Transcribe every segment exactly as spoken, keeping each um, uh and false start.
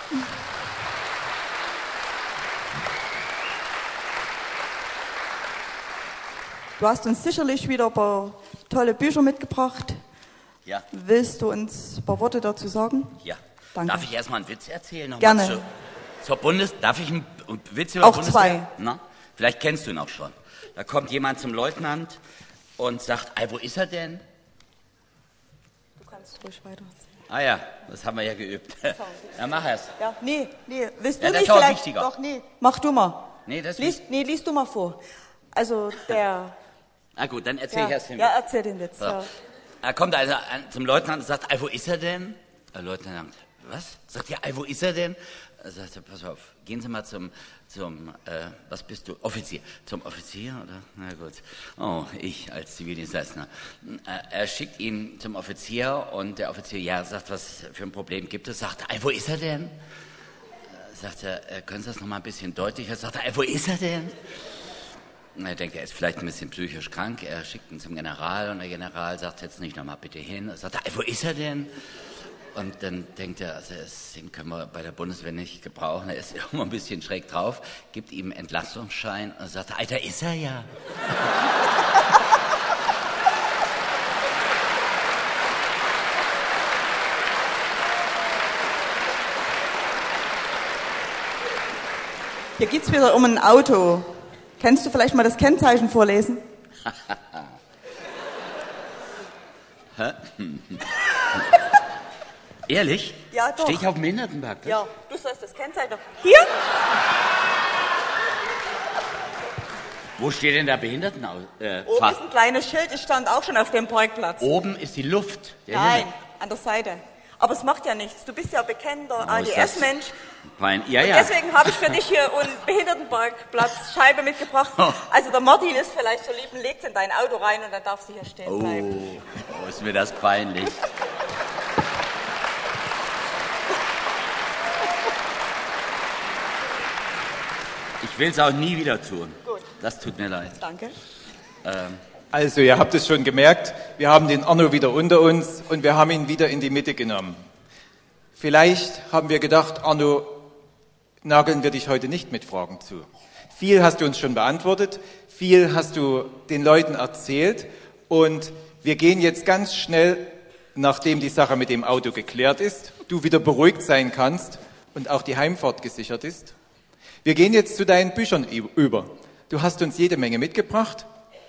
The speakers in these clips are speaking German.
Du hast uns sicherlich wieder ein paar tolle Bücher mitgebracht. Ja. Willst du uns ein paar Worte dazu sagen? Ja. Danke. Darf ich erstmal einen Witz erzählen? Noch Gerne. Mal zu, zur Bundes... Darf ich einen Witz über Auch Bundeswehr? zwei. Na? Vielleicht kennst du ihn auch schon. Da kommt jemand zum Leutnant und sagt, ey, wo ist er denn? Du kannst ruhig weiter erzählen. Ah ja, das haben wir ja geübt. Ja, mach er's. Ja, nee, nee, willst du Ja, das nicht ist auch vielleicht? wichtiger. Doch, nee, mach du mal. Nee, das Lies, nee, lies du mal vor. Also der... Na gut, dann erzähl ich Ja, erst den ja, Witz. erzähl den Witz. So. Ja. Er kommt also an, zum Leutnant und sagt, ey, wo ist er denn? Der Leutnant sagt, was? Sagt er, ey, wo ist er denn? Er sagt, er, pass auf, gehen Sie mal zum, zum äh, was bist du? Offizier. Zum Offizier, oder? Na gut. Oh, ich als Zivildienstleister. Er schickt ihn zum Offizier und der Offizier, ja, sagt, was für ein Problem gibt es? Sagt er, ey, wo ist er denn? Sagt er, können Sie das noch mal ein bisschen deutlicher? Sagt er, ey, wo ist er denn? Er denkt, er ist vielleicht ein bisschen psychisch krank. Er schickt ihn zum General und der General sagt, jetzt nicht nochmal bitte hin. Er sagt, ey, wo ist er denn? Und dann denkt er, also den können wir bei der Bundeswehr nicht gebrauchen. Er ist immer ein bisschen schräg drauf, gibt ihm einen Entlastungsschein und sagt, ey, da ist er ja. Hier geht's wieder um ein Auto. Kannst du vielleicht mal das Kennzeichen vorlesen? Ehrlich? Ja, doch. Stehe ich auf dem Behindertenparkplatz? Ja, du sollst das Kennzeichen. Hier? Wo steht denn der Behindertenauto? Äh, Oben ist ein kleines Schild, es stand auch schon auf dem Parkplatz. Oben ist die Luft. Der Nein, Himmel. an der Seite. Aber es macht ja nichts. Du bist ja bekennender Oh, A ist D das S-Mensch. fein. Ja, Und ja. deswegen habe ich für dich hier eine Behindertenparkplatzscheibe mitgebracht. Oh. Also der Martin ist vielleicht so lieb und legt in dein Auto rein und dann darfst du hier stehen bleiben. Oh, oh, ist mir das peinlich. Ich will es auch nie wieder tun. Gut. Das tut mir leid. Danke. Ähm, Also, ihr habt es schon gemerkt, wir haben den Arno wieder unter uns und wir haben ihn wieder in die Mitte genommen. Vielleicht haben wir gedacht, Arno, nageln wir dich heute nicht mit Fragen zu. Viel hast du uns schon beantwortet, viel hast du den Leuten erzählt und wir gehen jetzt ganz schnell, nachdem die Sache mit dem Auto geklärt ist, du wieder beruhigt sein kannst und auch die Heimfahrt gesichert ist. Wir gehen jetzt zu deinen Büchern über. Du hast uns jede Menge mitgebracht.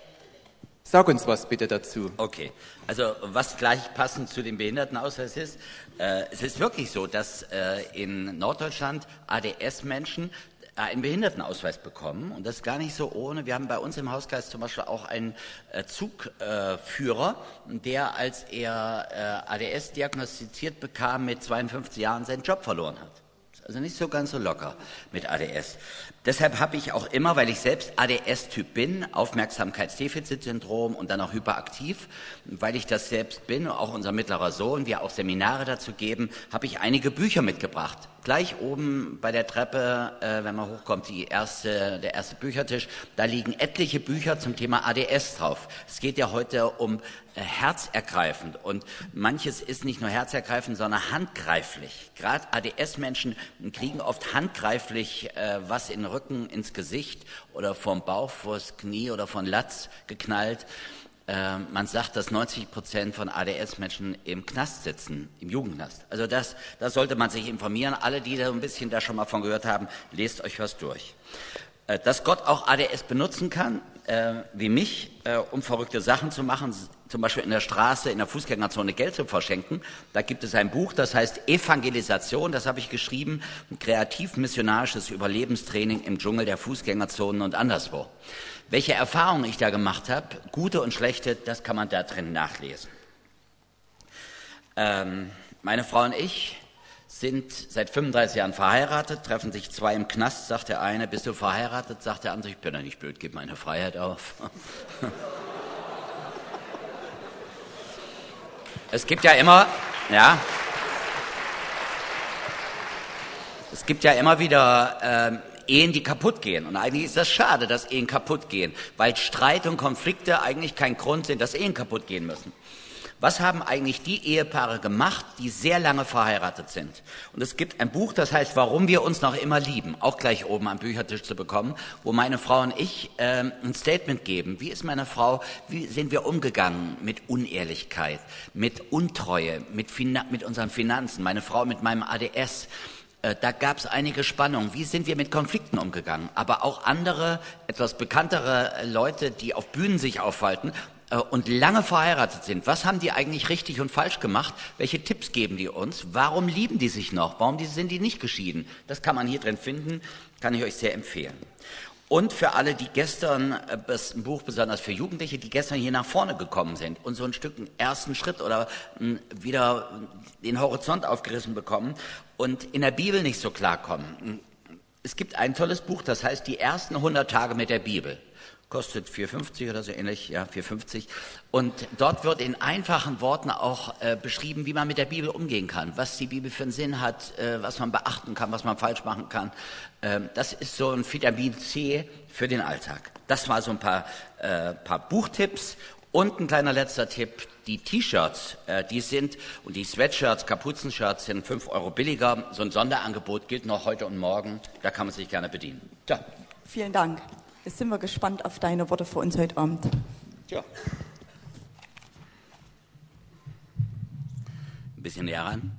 Sag uns was bitte dazu. Okay, also was gleich passend zu dem Behindertenausweis ist, äh, es ist wirklich so, dass äh, in Norddeutschland A D S-Menschen einen Behindertenausweis bekommen und das ist gar nicht so ohne. Wir haben bei uns im Hauskreis zum Beispiel auch einen äh, Zugführer, äh, der, als er äh, A D S diagnostiziert bekam, mit zweiundfünfzig Jahren seinen Job verloren hat. Also nicht so ganz so locker mit A D S. Deshalb habe ich auch immer, weil ich selbst A D S-Typ bin, Aufmerksamkeitsdefizitsyndrom und dann auch hyperaktiv, weil ich das selbst bin, auch unser mittlerer Sohn, wir auch Seminare dazu geben, habe ich einige Bücher mitgebracht. Gleich oben bei der Treppe, äh, wenn man hochkommt, die erste, der erste Büchertisch, da liegen etliche Bücher zum Thema A D S drauf. Es geht ja heute um äh, herzergreifend und manches ist nicht nur herzergreifend, sondern handgreiflich. Gerade A D S-Menschen kriegen oft handgreiflich äh, was in den Rücken, ins Gesicht oder vom Bauch, vors Knie oder von Latz geknallt. Äh, man sagt, dass neunzig Prozent von A D S-Menschen im Knast sitzen, im Jugendknast. Also das, das sollte man sich informieren. Alle, die da ein bisschen da schon mal von gehört haben, lest euch was durch. Äh, dass Gott auch A D S benutzen kann, äh, wie mich, äh, um verrückte Sachen zu machen, zum Beispiel in der Straße, in der Fußgängerzone Geld zu verschenken. Da gibt es ein Buch, das heißt Evangelisation, das habe ich geschrieben, ein kreativ-missionarisches Überlebenstraining im Dschungel der Fußgängerzonen und anderswo. Welche Erfahrungen ich da gemacht habe, gute und schlechte, das kann man da drin nachlesen. Ähm, meine Frau und ich sind seit fünfunddreißig Jahren verheiratet, treffen sich zwei im Knast, sagt der eine, bist du verheiratet? Sagt der andere, ich bin ja nicht blöd, gib meine Freiheit auf. Es gibt ja immer, ja, es gibt ja immer wieder ähm, Ehen, die kaputt gehen. Und eigentlich ist das schade, dass Ehen kaputt gehen, weil Streit und Konflikte eigentlich kein Grund sind, dass Ehen kaputt gehen müssen. Was haben eigentlich die Ehepaare gemacht, die sehr lange verheiratet sind? Und es gibt ein Buch, das heißt, warum wir uns noch immer lieben, auch gleich oben am Büchertisch zu bekommen, wo meine Frau und ich ähm, ein Statement geben. Wie ist meine Frau, wie sind wir umgegangen mit Unehrlichkeit, mit Untreue, mit, Fina- mit unseren Finanzen, meine Frau mit meinem A D S. Da gab es einige Spannungen. Wie sind wir mit Konflikten umgegangen? Aber auch andere, etwas bekanntere Leute, die auf Bühnen sich aufhalten äh, und lange verheiratet sind. Was haben die eigentlich richtig und falsch gemacht? Welche Tipps geben die uns? Warum lieben die sich noch? Warum sind die nicht geschieden? Das kann man hier drin finden, kann ich euch sehr empfehlen. Und für alle, die gestern, das ein Buch besonders für Jugendliche, die gestern hier nach vorne gekommen sind und so ein Stück einen ersten Schritt oder wieder den Horizont aufgerissen bekommen und in der Bibel nicht so klarkommen. Es gibt ein tolles Buch, das heißt Die ersten hundert Tage mit der Bibel. Kostet vier fünfzig oder so ähnlich, ja, vier fünfzig. Und dort wird in einfachen Worten auch äh, beschrieben, wie man mit der Bibel umgehen kann, was die Bibel für einen Sinn hat, äh, was man beachten kann, was man falsch machen kann. Ähm, das ist so ein Vitamin C für den Alltag. Das war so ein paar, äh, paar Buchtipps. Und ein kleiner letzter Tipp, die T-Shirts, äh, die sind, und die Sweatshirts, Kapuzenshirts sind fünf Euro billiger. So ein Sonderangebot gilt noch heute und morgen, da kann man sich gerne bedienen. Ja. Vielen Dank. Jetzt sind wir gespannt auf deine Worte für uns heute Abend. Ja. Ein bisschen näher ran.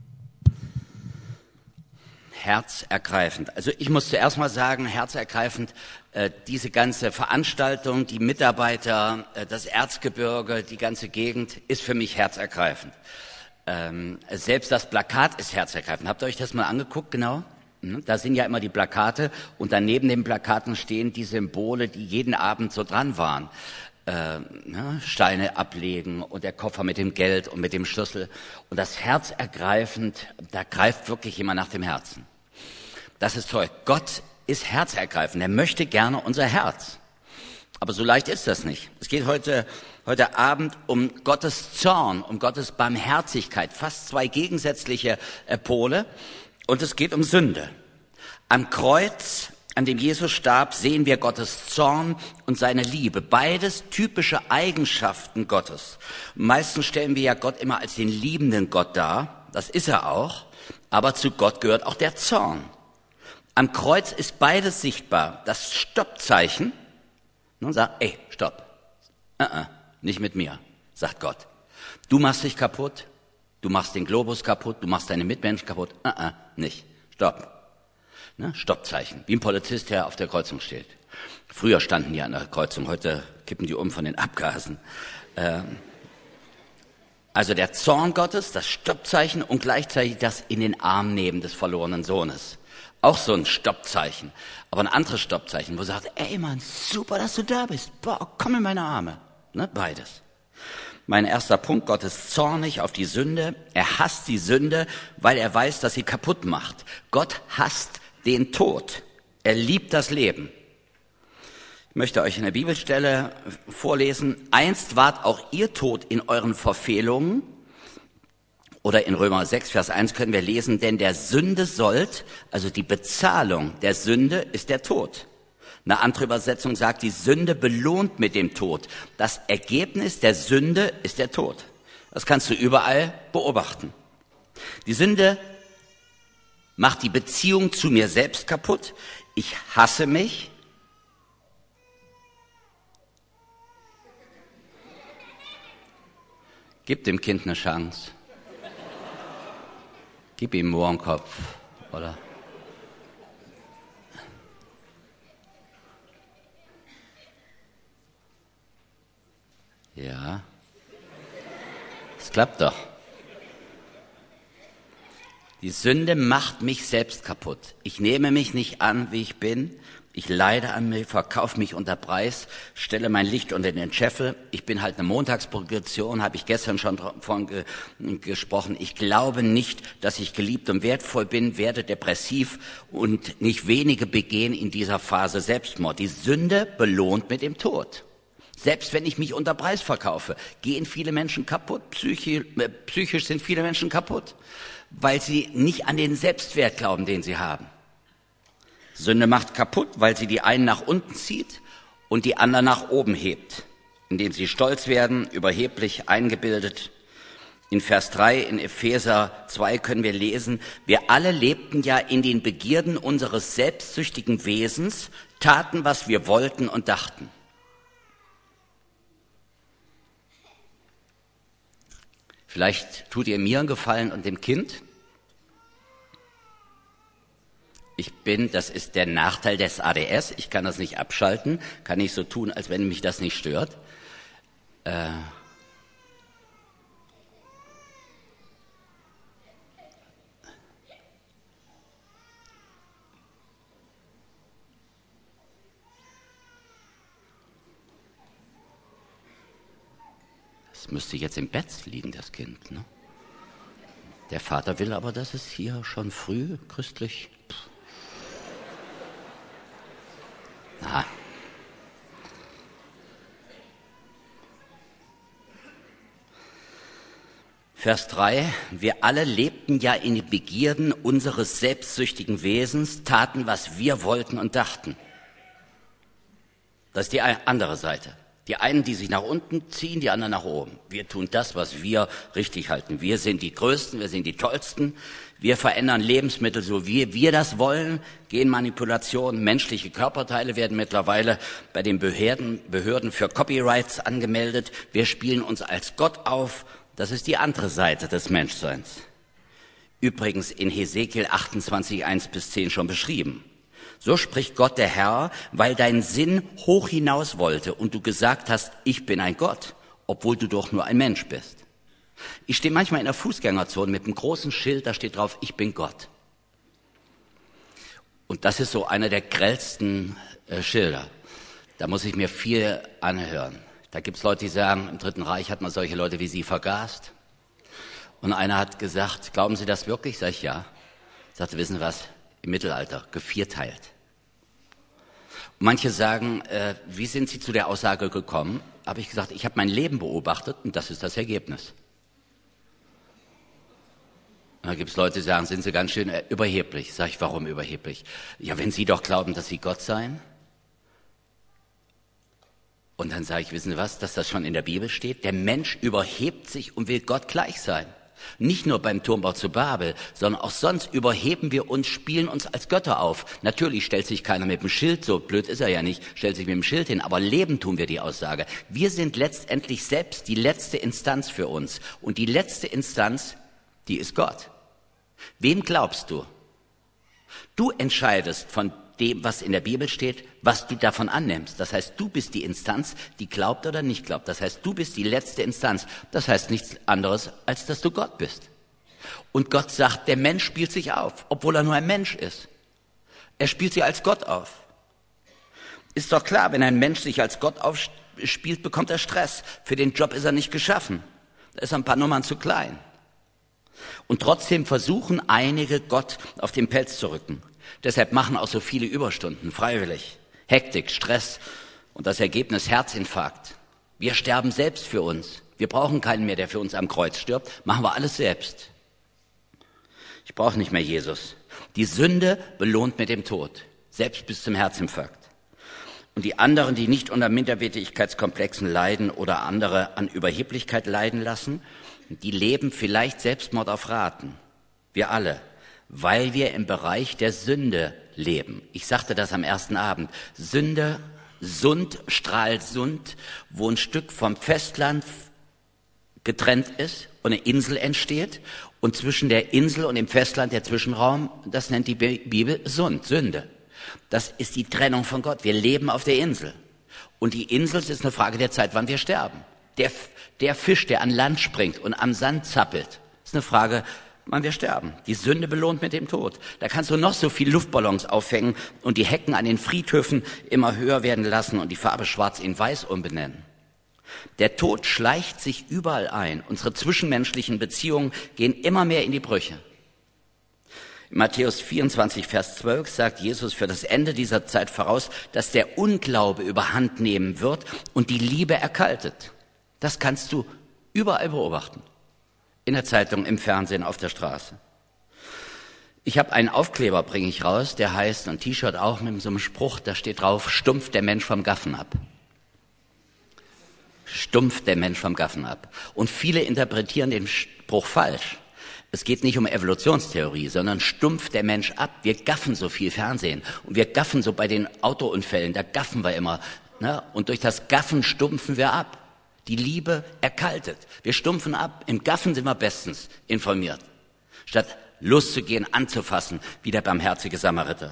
Herzergreifend. Also ich muss zuerst mal sagen, herzergreifend, äh, diese ganze Veranstaltung, die Mitarbeiter, äh, das Erzgebirge, die ganze Gegend ist für mich herzergreifend. Ähm, selbst das Plakat ist herzergreifend. Habt ihr euch das mal angeguckt, genau? Da sind ja immer die Plakate und daneben den Plakaten stehen die Symbole, die jeden Abend so dran waren. Äh, ne, Steine ablegen und der Koffer mit dem Geld und mit dem Schlüssel. Und das Herz ergreifend, da greift wirklich jemand nach dem Herzen. Das ist toll. Gott ist herzergreifend. Er möchte gerne unser Herz. Aber so leicht ist das nicht. Es geht heute, heute Abend um Gottes Zorn, um Gottes Barmherzigkeit. Fast zwei gegensätzliche äh, Pole. Und es geht um Sünde. Am Kreuz, an dem Jesus starb, sehen wir Gottes Zorn und seine Liebe. Beides typische Eigenschaften Gottes. Meistens stellen wir ja Gott immer als den liebenden Gott dar. Das ist er auch. Aber zu Gott gehört auch der Zorn. Am Kreuz ist beides sichtbar. Das Stoppzeichen. Und sagt, ey, stopp. Uh-uh, nicht mit mir, sagt Gott. Du machst dich kaputt. Du machst den Globus kaputt, du machst deine Mitmenschen kaputt. Uh-uh, nicht. Stopp. Ne? Stoppzeichen. Wie ein Polizist, der auf der Kreuzung steht. Früher standen die an der Kreuzung, heute kippen die um von den Abgasen. Ähm, also der Zorn Gottes, das Stoppzeichen und gleichzeitig das in den Arm nehmen des verlorenen Sohnes. Auch so ein Stoppzeichen. Aber ein anderes Stoppzeichen, wo er sagt, ey Mann, super, dass du da bist. Boah, komm in meine Arme. Ne? Beides. Mein erster Punkt, Gott ist zornig auf die Sünde. Er hasst die Sünde, weil er weiß, dass sie kaputt macht. Gott hasst den Tod. Er liebt das Leben. Ich möchte euch eine Bibelstelle vorlesen. Einst wart auch ihr tot in euren Verfehlungen. Oder in Römer sechs, Vers eins können wir lesen, denn der Sünde sollt, also die Bezahlung der Sünde ist der Tod. Eine andere Übersetzung sagt, die Sünde belohnt mit dem Tod. Das Ergebnis der Sünde ist der Tod. Das kannst du überall beobachten. Die Sünde macht die Beziehung zu mir selbst kaputt. Ich hasse mich. Gib dem Kind eine Chance. Gib ihm einen Mohrenkopf, oder? Ja, es klappt doch. Die Sünde macht mich selbst kaputt. Ich nehme mich nicht an, wie ich bin. Ich leide an mir, verkaufe mich unter Preis, stelle mein Licht unter den Scheffel. Ich bin halt eine Montagsprogression, habe ich gestern schon von ge- gesprochen. Ich glaube nicht, dass ich geliebt und wertvoll bin, werde depressiv und nicht wenige begehen in dieser Phase Selbstmord. Die Sünde belohnt mit dem Tod. Selbst wenn ich mich unter Preis verkaufe, gehen viele Menschen kaputt. Psychisch, äh, psychisch sind viele Menschen kaputt, weil sie nicht an den Selbstwert glauben, den sie haben. Sünde macht kaputt, weil sie die einen nach unten zieht und die anderen nach oben hebt, indem sie stolz werden, überheblich, eingebildet In Vers drei in Epheser zwei können wir lesen, wir alle lebten ja in den Begierden unseres selbstsüchtigen Wesens, taten, was wir wollten und dachten. Vielleicht tut ihr mir einen Gefallen und dem Kind. Ich bin, das ist der Nachteil des A D S, ich kann das nicht abschalten, kann nicht so tun, als wenn mich das nicht stört. Äh, Das müsste jetzt im Bett liegen, das Kind. Ne? Der Vater will aber, dass es hier schon früh christlich... Pff. Na. Vers drei. Wir alle lebten ja in den Begierden unseres selbstsüchtigen Wesens, taten, was wir wollten und dachten. Das ist die andere Seite. Die einen, die sich nach unten ziehen, die anderen nach oben. Wir tun das, was wir richtig halten. Wir sind die Größten, wir sind die Tollsten. Wir verändern Lebensmittel, so wie wir das wollen. Genmanipulation, menschliche Körperteile werden mittlerweile bei den Behörden, Behörden für Copyrights angemeldet. Wir spielen uns als Gott auf. Das ist die andere Seite des Menschseins. Übrigens in Hesekiel achtundzwanzig, eins bis zehn schon beschrieben. So spricht Gott der Herr, weil dein Sinn hoch hinaus wollte und du gesagt hast, ich bin ein Gott, obwohl du doch nur ein Mensch bist. Ich stehe manchmal in der Fußgängerzone mit einem großen Schild, da steht drauf, ich bin Gott. Und das ist so einer der grellsten äh, Schilder. Da muss ich mir viel anhören. Da gibt's Leute, die sagen, im Dritten Reich hat man solche Leute wie Sie vergast. Und einer hat gesagt, glauben Sie das wirklich? Sag ich, ja. Sagte, wissen Sie was? Im Mittelalter, gevierteilt. Und manche sagen, äh, wie sind Sie zu der Aussage gekommen? Habe ich gesagt, ich habe mein Leben beobachtet und das ist das Ergebnis. Und da gibt es Leute, die sagen, sind Sie ganz schön äh, überheblich. Sag ich, warum überheblich? Ja, wenn Sie doch glauben, dass Sie Gott seien. Und dann sage ich, wissen Sie was, dass das schon in der Bibel steht? Der Mensch überhebt sich und will Gott gleich sein. Nicht nur beim Turmbau zu Babel, sondern auch sonst überheben wir uns, spielen uns als Götter auf. Natürlich stellt sich keiner mit dem Schild, so blöd ist er ja nicht, stellt sich mit dem Schild hin, aber leben tun wir die Aussage. Wir sind letztendlich selbst die letzte Instanz für uns. Und die letzte Instanz, die ist Gott. Wem glaubst du? Du entscheidest von dem, was in der Bibel steht, was du davon annimmst. Das heißt, du bist die Instanz, die glaubt oder nicht glaubt. Das heißt, du bist die letzte Instanz. Das heißt nichts anderes, als dass du Gott bist. Und Gott sagt, der Mensch spielt sich auf, obwohl er nur ein Mensch ist. Er spielt sich als Gott auf. Ist doch klar, wenn ein Mensch sich als Gott aufspielt, bekommt er Stress. Für den Job ist er nicht geschaffen. Da ist er ein paar Nummern zu klein. Und trotzdem versuchen einige, Gott auf den Pelz zu rücken. Deshalb machen auch so viele Überstunden freiwillig. Hektik, Stress und das Ergebnis Herzinfarkt. Wir sterben selbst für uns. Wir brauchen keinen mehr, der für uns am Kreuz stirbt. Machen wir alles selbst. Ich brauche nicht mehr Jesus. Die Sünde belohnt mit dem Tod, selbst bis zum Herzinfarkt. Und die anderen, die nicht unter Minderwertigkeitskomplexen leiden oder andere an Überheblichkeit leiden lassen, die leben vielleicht Selbstmord auf Raten. Wir alle. Weil wir im Bereich der Sünde leben. Ich sagte das am ersten Abend. Sünde, Sund, strahlt Sund, wo ein Stück vom Festland getrennt ist und eine Insel entsteht. Und zwischen der Insel und dem Festland der Zwischenraum, das nennt die Bibel Sund, Sünde. Das ist die Trennung von Gott. Wir leben auf der Insel. Und die Insel ist eine Frage der Zeit, wann wir sterben. Der, der Fisch, der an Land springt und am Sand zappelt, ist eine Frage, wann wir sterben. Die Sünde belohnt mit dem Tod. Da kannst du noch so viel Luftballons aufhängen und die Hecken an den Friedhöfen immer höher werden lassen und die Farbe schwarz in weiß umbenennen. Der Tod schleicht sich überall ein. Unsere zwischenmenschlichen Beziehungen gehen immer mehr in die Brüche. In Matthäus vierundzwanzig, Vers zwölf sagt Jesus für das Ende dieser Zeit voraus, dass der Unglaube überhand nehmen wird und die Liebe erkaltet. Das kannst du überall beobachten. In der Zeitung, im Fernsehen, auf der Straße. Ich habe einen Aufkleber, bringe ich raus, der heißt, ein T-Shirt auch mit so einem Spruch, da steht drauf, stumpft der Mensch vom Gaffen ab. stumpft der Mensch vom Gaffen ab. Und viele interpretieren den Spruch falsch. Es geht nicht um Evolutionstheorie, sondern stumpft der Mensch ab. Wir gaffen so viel Fernsehen und wir gaffen so bei den Autounfällen, da gaffen wir immer. Ne? Und durch das Gaffen stumpfen wir ab. Die Liebe erkaltet. Wir stumpfen ab. Im Gaffen sind wir bestens informiert. Statt loszugehen, anzufassen, wie der barmherzige Samariter.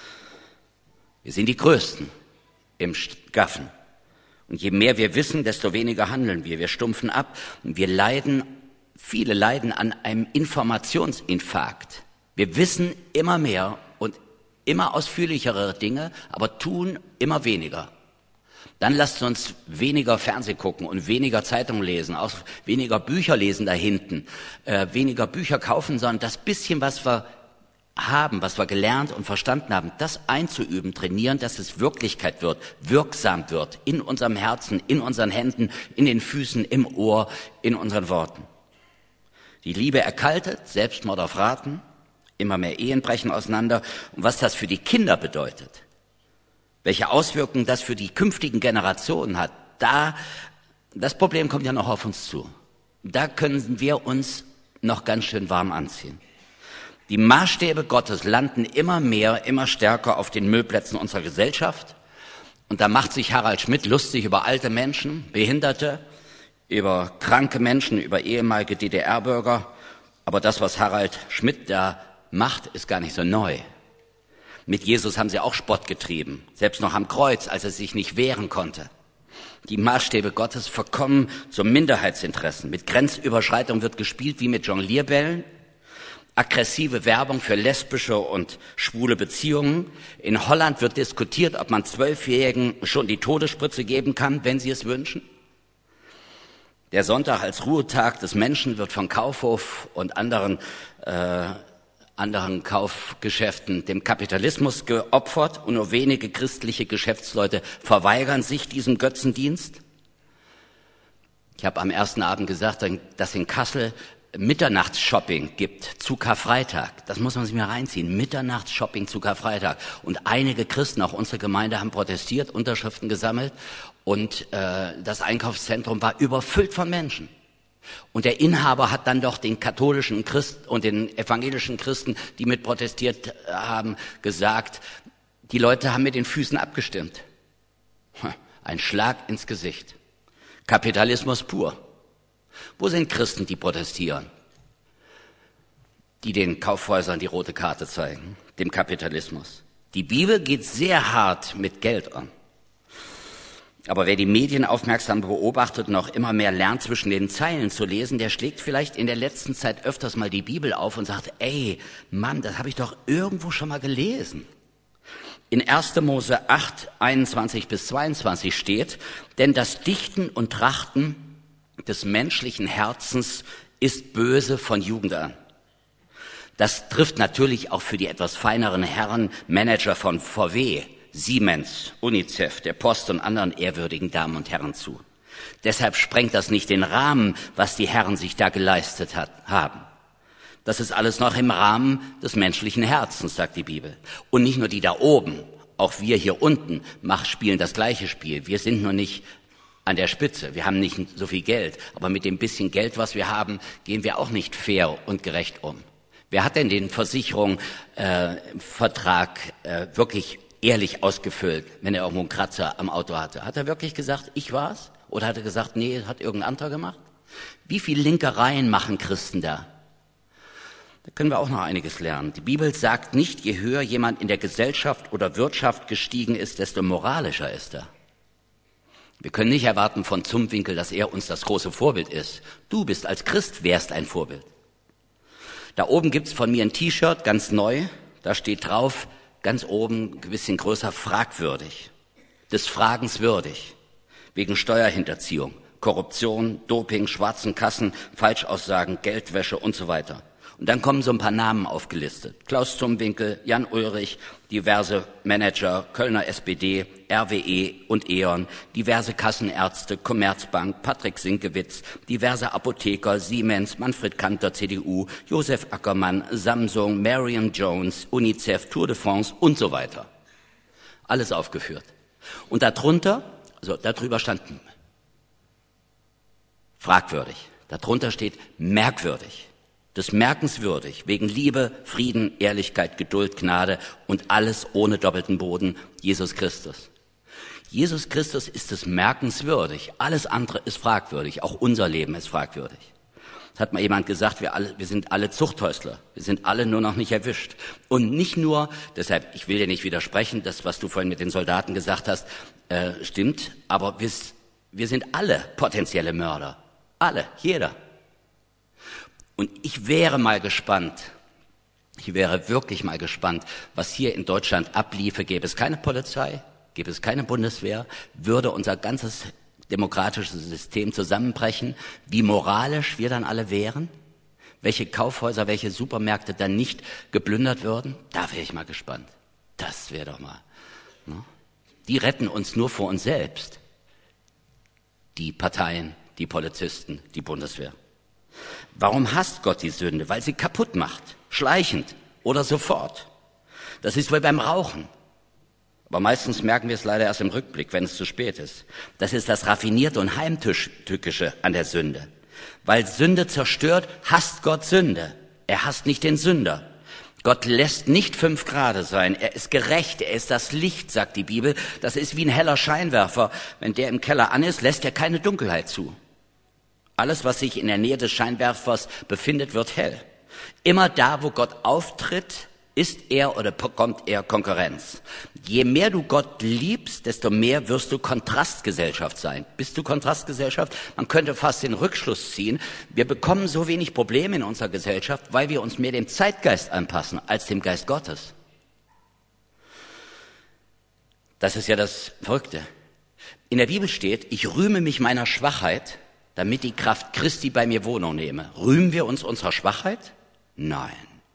Wir sind die Größten im Gaffen. Und je mehr wir wissen, desto weniger handeln wir. Wir stumpfen ab und wir leiden, viele leiden an einem Informationsinfarkt. Wir wissen immer mehr und immer ausführlichere Dinge, aber tun immer weniger. Dann lasst uns weniger Fernsehen gucken und weniger Zeitungen lesen, auch weniger Bücher lesen da hinten, äh, weniger Bücher kaufen, sondern das bisschen, was wir haben, was wir gelernt und verstanden haben, das einzuüben, trainieren, dass es Wirklichkeit wird, wirksam wird, in unserem Herzen, in unseren Händen, in den Füßen, im Ohr, in unseren Worten. Die Liebe erkaltet, Selbstmord auf Raten, immer mehr Ehen brechen auseinander. Und was das für die Kinder bedeutet, welche Auswirkungen das für die künftigen Generationen hat, da, das Problem kommt ja noch auf uns zu. Da können wir uns noch ganz schön warm anziehen. Die Maßstäbe Gottes landen immer mehr, immer stärker auf den Müllplätzen unserer Gesellschaft. Und da macht sich Harald Schmidt lustig über alte Menschen, Behinderte, über kranke Menschen, über ehemalige D D R-Bürger. Aber das, was Harald Schmidt da macht, ist gar nicht so neu. Mit Jesus haben sie auch Spott getrieben, selbst noch am Kreuz, als er sich nicht wehren konnte. Die Maßstäbe Gottes verkommen zu Minderheitsinteressen. Mit Grenzüberschreitung wird gespielt wie mit Jonglierbällen. Aggressive Werbung für lesbische und schwule Beziehungen. In Holland wird diskutiert, ob man Zwölfjährigen schon die Todesspritze geben kann, wenn sie es wünschen. Der Sonntag als Ruhetag des Menschen wird von Kaufhof und anderen, äh, anderen Kaufgeschäften dem Kapitalismus geopfert und nur wenige christliche Geschäftsleute verweigern sich diesem Götzendienst. Ich habe am ersten Abend gesagt, dass in Kassel Mitternachtsshopping gibt zu Karfreitag. Das muss man sich mal reinziehen. Mitternachtsshopping zu Karfreitag. Und einige Christen, auch unsere Gemeinde, haben protestiert, Unterschriften gesammelt und äh, das Einkaufszentrum war überfüllt von Menschen. Und der Inhaber hat dann doch den katholischen Christen und den evangelischen Christen, die mit protestiert haben, gesagt, die Leute haben mit den Füßen abgestimmt. Ein Schlag ins Gesicht. Kapitalismus pur. Wo sind Christen, die protestieren? Die den Kaufhäusern die rote Karte zeigen, dem Kapitalismus. Die Bibel geht sehr hart mit Geld um. Aber wer die Medien aufmerksam beobachtet und auch immer mehr lernt, zwischen den Zeilen zu lesen, der schlägt vielleicht in der letzten Zeit öfters mal die Bibel auf und sagt, ey, Mann, das habe ich doch irgendwo schon mal gelesen. In erster Mose acht, einundzwanzig bis zweiundzwanzig steht, denn das Dichten und Trachten des menschlichen Herzens ist böse von Jugend an. Das trifft natürlich auch für die etwas feineren Herren, Manager von V W, Siemens, UNICEF, der Post und anderen ehrwürdigen Damen und Herren zu. Deshalb sprengt das nicht den Rahmen, was die Herren sich da geleistet hat, haben. Das ist alles noch im Rahmen des menschlichen Herzens, sagt die Bibel. Und nicht nur die da oben, auch wir hier unten spielen das gleiche Spiel. Wir sind nur nicht an der Spitze. Wir haben nicht so viel Geld, aber mit dem bisschen Geld, was wir haben, gehen wir auch nicht fair und gerecht um. Wer hat denn den Versicherungsvertrag äh, äh, wirklich ehrlich ausgefüllt, wenn er irgendwo einen Kratzer am Auto hatte? Hat er wirklich gesagt, ich war's? Oder hat er gesagt, nee, hat irgendein anderer gemacht? Wie viel Linkereien machen Christen da? Da können wir auch noch einiges lernen. Die Bibel sagt nicht, je höher jemand in der Gesellschaft oder Wirtschaft gestiegen ist, desto moralischer ist er. Wir können nicht erwarten von Zumwinkel, dass er uns das große Vorbild ist. Du bist als Christ, wärst ein Vorbild. Da oben gibt's von mir ein T-Shirt, ganz neu. Da steht drauf, ganz oben, ein bisschen größer, fragwürdig. Des Fragens würdig. Wegen Steuerhinterziehung, Korruption, Doping, schwarzen Kassen, Falschaussagen, Geldwäsche und so weiter. Und dann kommen so ein paar Namen aufgelistet. Klaus Zumwinkel, Jan Ulrich, diverse Manager, Kölner S P D, R W E und E.ON, diverse Kassenärzte, Commerzbank, Patrick Sinkewitz, diverse Apotheker, Siemens, Manfred Kanter, C D U, Josef Ackermann, Samsung, Marion Jones, UNICEF, Tour de France und so weiter. Alles aufgeführt. Und darunter, also darüber stand fragwürdig. Darunter steht merkwürdig. Das merkenswürdig, wegen Liebe, Frieden, Ehrlichkeit, Geduld, Gnade und alles ohne doppelten Boden, Jesus Christus. Jesus Christus ist es merkenswürdig, alles andere ist fragwürdig, auch unser Leben ist fragwürdig. Es hat mal jemand gesagt, wir alle, wir sind alle Zuchthäusler, wir sind alle nur noch nicht erwischt. Und nicht nur, deshalb, ich will dir nicht widersprechen, das, was du vorhin mit den Soldaten gesagt hast, äh, stimmt, aber wir, wir sind alle potenzielle Mörder, alle, jeder. Und ich wäre mal gespannt, ich wäre wirklich mal gespannt, was hier in Deutschland abliefe. Gäbe es keine Polizei, gäbe es keine Bundeswehr, würde unser ganzes demokratisches System zusammenbrechen, wie moralisch wir dann alle wären, welche Kaufhäuser, welche Supermärkte dann nicht geplündert würden. Da wäre ich mal gespannt. Das wäre doch mal. Ne? Die retten uns nur vor uns selbst. Die Parteien, die Polizisten, die Bundeswehr. Warum hasst Gott die Sünde? Weil sie kaputt macht, schleichend oder sofort. Das ist wie beim Rauchen. Aber meistens merken wir es leider erst im Rückblick, wenn es zu spät ist. Das ist das Raffinierte und Heimtückische an der Sünde. Weil Sünde zerstört, hasst Gott Sünde. Er hasst nicht den Sünder. Gott lässt nicht fünf Grade sein. Er ist gerecht, er ist das Licht, sagt die Bibel. Das ist wie ein heller Scheinwerfer. Wenn der im Keller an ist, lässt er keine Dunkelheit zu. Alles, was sich in der Nähe des Scheinwerfers befindet, wird hell. Immer da, wo Gott auftritt, ist er oder bekommt er Konkurrenz. Je mehr du Gott liebst, desto mehr wirst du Kontrastgesellschaft sein. Bist du Kontrastgesellschaft? Man könnte fast den Rückschluss ziehen, wir bekommen so wenig Probleme in unserer Gesellschaft, weil wir uns mehr dem Zeitgeist anpassen als dem Geist Gottes. Das ist ja das Verrückte. In der Bibel steht, ich rühme mich meiner Schwachheit, damit die Kraft Christi bei mir Wohnung nehme. Rühmen wir uns unserer Schwachheit? Nein.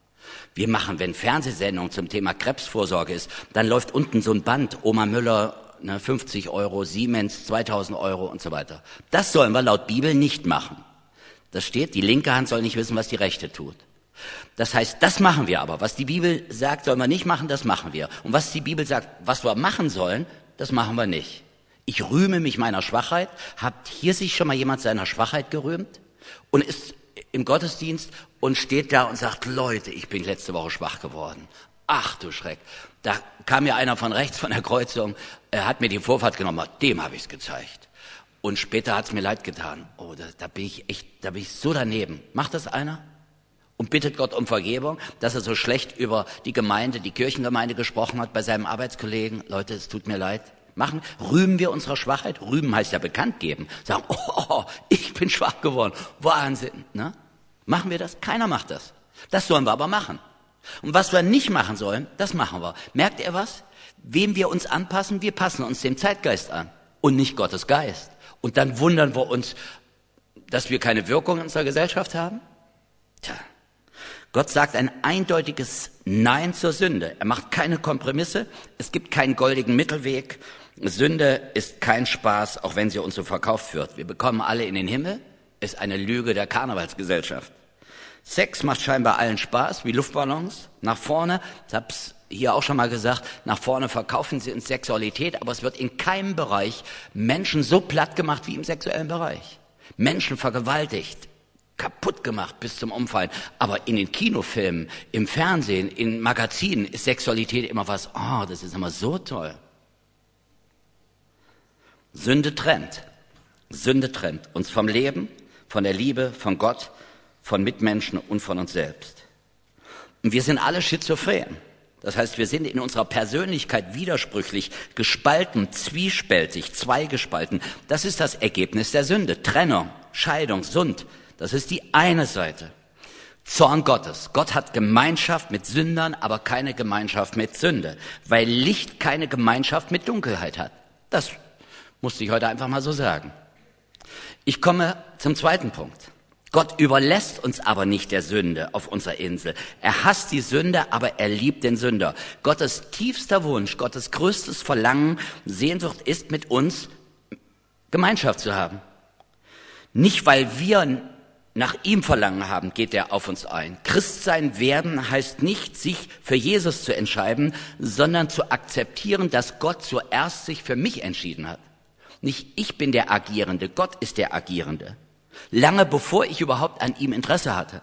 Wir machen, wenn Fernsehsendung zum Thema Krebsvorsorge ist, dann läuft unten so ein Band, Oma Müller, ne, fünfzig Euro, Siemens, zweitausend Euro und so weiter. Das sollen wir laut Bibel nicht machen. Das steht, die linke Hand soll nicht wissen, was die rechte tut. Das heißt, das machen wir aber. Was die Bibel sagt, sollen wir nicht machen, das machen wir. Und was die Bibel sagt, was wir machen sollen, das machen wir nicht. Ich rühme mich meiner Schwachheit. Habt hier sich schon mal jemand seiner Schwachheit gerühmt? Und ist im Gottesdienst und steht da und sagt, Leute, ich bin letzte Woche schwach geworden. Ach du Schreck. Da kam mir einer von rechts von der Kreuzung, er hat mir die Vorfahrt genommen, dem habe ich es gezeigt. Und später hat es mir leid getan. Oh, da, da bin ich echt, da bin ich so daneben. Macht das einer? Und bittet Gott um Vergebung, dass er so schlecht über die Gemeinde, die Kirchengemeinde gesprochen hat bei seinem Arbeitskollegen. Leute, es tut mir leid. Machen, rühmen wir unserer Schwachheit? Rühmen heißt ja bekannt geben. Sagen, oh, ich bin schwach geworden. Wahnsinn. Ne? Machen wir das? Keiner macht das. Das sollen wir aber machen. Und was wir nicht machen sollen, das machen wir. Merkt ihr was? Wem wir uns anpassen? Wir passen uns dem Zeitgeist an und nicht Gottes Geist. Und dann wundern wir uns, dass wir keine Wirkung in unserer Gesellschaft haben? Tja. Gott sagt ein eindeutiges Nein zur Sünde. Er macht keine Kompromisse. Es gibt keinen goldenen Mittelweg. Sünde ist kein Spaß, auch wenn sie uns so verkauft wird. Wir bekommen alle in den Himmel, ist eine Lüge der Karnevalsgesellschaft. Sex macht scheinbar allen Spaß, wie Luftballons. Nach vorne, ich hab's hier auch schon mal gesagt, nach vorne verkaufen sie uns Sexualität, aber es wird in keinem Bereich Menschen so platt gemacht wie im sexuellen Bereich. Menschen vergewaltigt, kaputt gemacht bis zum Umfallen. Aber in den Kinofilmen, im Fernsehen, in Magazinen ist Sexualität immer was, oh, das ist immer so toll. Sünde trennt. Sünde trennt uns vom Leben, von der Liebe, von Gott, von Mitmenschen und von uns selbst. Und wir sind alle schizophren. Das heißt, wir sind in unserer Persönlichkeit widersprüchlich, gespalten, zwiespältig, zweigespalten. Das ist das Ergebnis der Sünde. Trennung, Scheidung, Sund. Das ist die eine Seite. Zorn Gottes. Gott hat Gemeinschaft mit Sündern, aber keine Gemeinschaft mit Sünde, weil Licht keine Gemeinschaft mit Dunkelheit hat. Das musste ich heute einfach mal so sagen. Ich komme zum zweiten Punkt. Gott überlässt uns aber nicht der Sünde auf unserer Insel. Er hasst die Sünde, aber er liebt den Sünder. Gottes tiefster Wunsch, Gottes größtes Verlangen, Sehnsucht ist, mit uns Gemeinschaft zu haben. Nicht, weil wir nach ihm Verlangen haben, geht er auf uns ein. Christsein werden heißt nicht, sich für Jesus zu entscheiden, sondern zu akzeptieren, dass Gott zuerst sich für mich entschieden hat. Nicht ich bin der Agierende, Gott ist der Agierende. Lange bevor ich überhaupt an ihm Interesse hatte.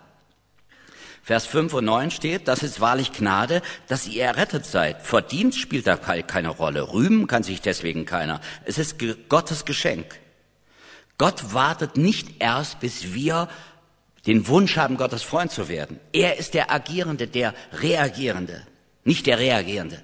Vers fünf und neun steht, das ist wahrlich Gnade, dass ihr errettet seid. Verdienst spielt da keine Rolle. Rühmen kann sich deswegen keiner. Es ist Gottes Geschenk. Gott wartet nicht erst, bis wir den Wunsch haben, Gottes Freund zu werden. Er ist der Agierende, der Reagierende, nicht der Reagierende.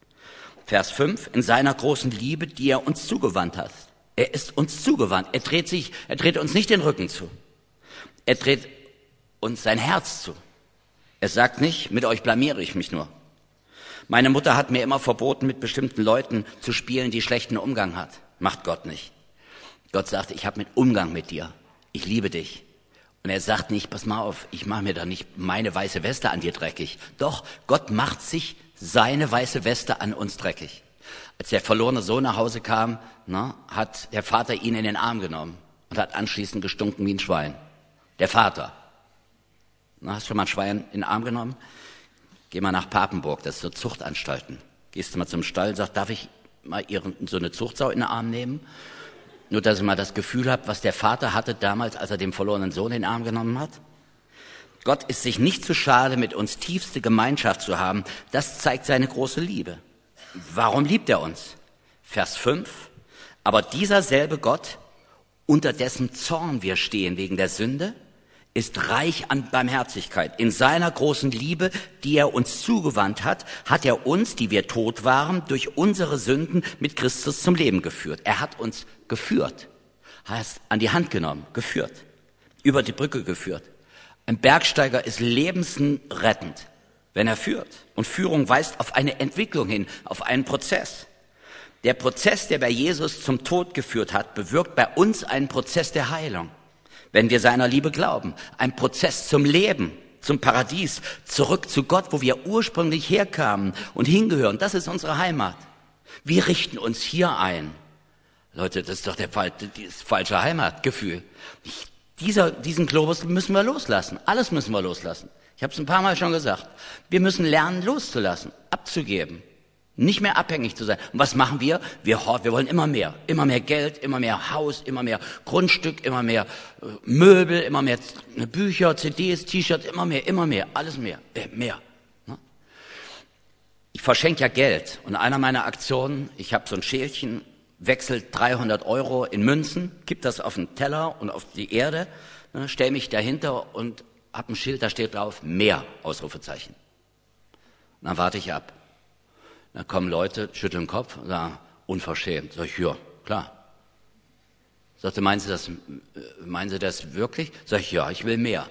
Vers fünf, in seiner großen Liebe, die er uns zugewandt hat. Er ist uns zugewandt. Er dreht sich, er dreht uns nicht den Rücken zu. Er dreht uns sein Herz zu. Er sagt nicht, mit euch blamiere ich mich nur. Meine Mutter hat mir immer verboten, mit bestimmten Leuten zu spielen, die schlechten Umgang hat. Macht Gott nicht. Gott sagt, ich habe mit Umgang mit dir. Ich liebe dich. Und er sagt nicht, pass mal auf, ich mache mir da nicht meine weiße Weste an dir dreckig. Doch, Gott macht sich seine weiße Weste an uns dreckig. Als der verlorene Sohn nach Hause kam, na, hat der Vater ihn in den Arm genommen und hat anschließend gestunken wie ein Schwein. Der Vater. Na, hast du schon mal ein Schwein in den Arm genommen? Geh mal nach Papenburg, das ist so Zuchtanstalten. Gehst du mal zum Stall und sagst, darf ich mal ihren, so eine Zuchtsau in den Arm nehmen? Nur, dass ihr mal das Gefühl habt, was der Vater hatte damals, als er den verlorenen Sohn in den Arm genommen hat. Gott ist sich nicht zu schade, mit uns tiefste Gemeinschaft zu haben. Das zeigt seine große Liebe. Warum liebt er uns? Vers fünf. Aber dieser selbe Gott, unter dessen Zorn wir stehen wegen der Sünde, ist reich an Barmherzigkeit. In seiner großen Liebe, die er uns zugewandt hat, hat er uns, die wir tot waren, durch unsere Sünden mit Christus zum Leben geführt. Er hat uns geführt, heißt an die Hand genommen, geführt, über die Brücke geführt. Ein Bergsteiger ist lebensrettend, wenn er führt. Und Führung weist auf eine Entwicklung hin, auf einen Prozess. Der Prozess, der bei Jesus zum Tod geführt hat, bewirkt bei uns einen Prozess der Heilung. Wenn wir seiner Liebe glauben, ein Prozess zum Leben, zum Paradies, zurück zu Gott, wo wir ursprünglich herkamen und hingehören. Das ist unsere Heimat. Wir richten uns hier ein. Leute, das ist doch der Fall, das falsche Heimatgefühl. Ich, dieser, diesen Globus müssen wir loslassen. Alles müssen wir loslassen. Ich habe es ein paar Mal schon gesagt. Wir müssen lernen, loszulassen, abzugeben. Nicht mehr abhängig zu sein. Und was machen wir? Wir, wir wollen immer mehr. Immer mehr Geld, immer mehr Haus, immer mehr Grundstück, immer mehr äh, Möbel, immer mehr Bücher, C Ds, T-Shirts, immer mehr, immer mehr, alles mehr, äh, mehr. Ne? Ich verschenke ja Geld. Und einer meiner Aktionen, ich habe so ein Schälchen, wechselt dreihundert Euro in Münzen, kipp das auf den Teller und auf die Erde, ne, stell mich dahinter und hab ein Schild, da steht drauf, mehr, Ausrufezeichen. Und dann warte ich ab. Dann kommen Leute, schütteln den Kopf und sagen, unverschämt. Sag ich, ja, klar. Sagte, meinen Sie das, meinen Sie das wirklich? Sag ich, ja, ich will mehr.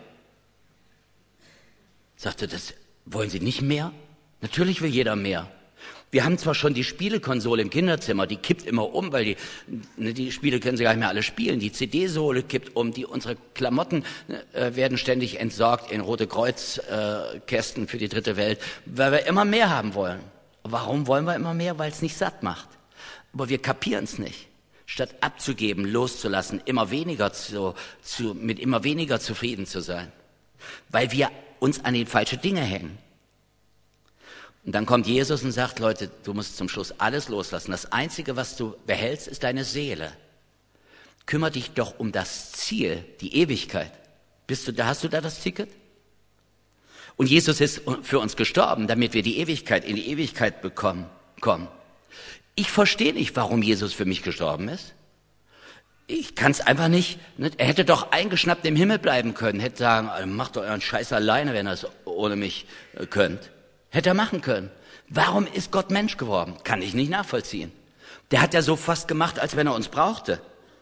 Sagte, das, wollen Sie nicht mehr? Natürlich will jeder mehr. Wir haben zwar schon die Spielekonsole im Kinderzimmer, die kippt immer um, weil die, ne, die Spiele können sie gar nicht mehr alle spielen. Die C D-Sohle kippt um, die, unsere Klamotten äh, werden ständig entsorgt in Rote Kreuz-Kästen äh, für die dritte Welt, weil wir immer mehr haben wollen. Warum wollen wir immer mehr? Weil es nicht satt macht. Aber wir kapieren es nicht. Statt abzugeben, loszulassen, immer weniger zu, zu, mit immer weniger zufrieden zu sein. Weil wir uns an die falschen Dinge hängen. Und dann kommt Jesus und sagt, Leute, du musst zum Schluss alles loslassen. Das Einzige, was du behältst, ist deine Seele. Kümmer dich doch um das Ziel, die Ewigkeit. Bist du da, hast du da das Ticket? Und Jesus ist für uns gestorben, damit wir die Ewigkeit, in die Ewigkeit bekommen, kommen. Ich verstehe nicht, warum Jesus für mich gestorben ist. Ich kann es einfach nicht, nicht. Er hätte doch eingeschnappt im Himmel bleiben können, hätte sagen, macht doch euren Scheiß alleine, wenn ihr es ohne mich könnt. Hätte er machen können. Warum ist Gott Mensch geworden? Kann ich nicht nachvollziehen. Der hat ja so fast gemacht, als wenn er uns brauchte.